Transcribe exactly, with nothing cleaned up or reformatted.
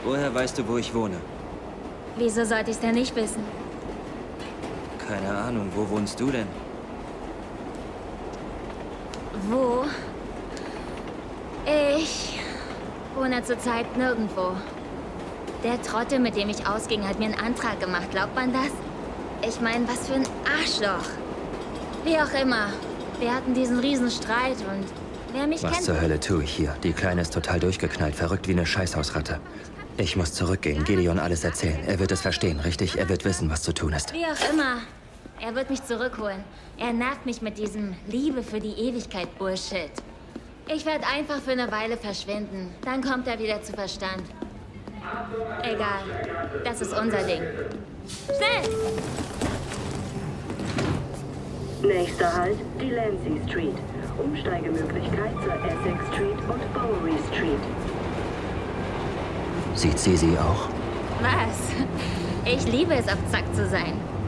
Woher weißt du, wo ich wohne? Wieso sollte ich es denn nicht wissen? Keine Ahnung. Wo wohnst du denn? Wo? Ich wohne zurzeit nirgendwo. Der Trottel, mit dem ich ausging, hat mir einen Antrag gemacht. Glaubt man das? Ich meine, was für ein Arschloch. Wie auch immer. Wir hatten diesen Riesenstreit und wer mich Was kennt... zur Hölle tue ich hier? Die Kleine ist total durchgeknallt, verrückt wie eine Scheißhausratte. Ich muss zurückgehen, Gideon alles erzählen. Er wird es verstehen, richtig? Er wird wissen, was zu tun ist. Wie auch immer. Er wird mich zurückholen. Er nervt mich mit diesem Liebe für die Ewigkeit Bullshit. Ich werde einfach für eine Weile verschwinden. Dann kommt er wieder zu Verstand. Egal. Das ist unser Ding. Schnell! Nächster Halt, die Lancy Street. Umsteigemöglichkeit zur Essex Street und Bowery Street. Sieht sie sie auch? Was? Ich liebe es, auf Zack zu sein.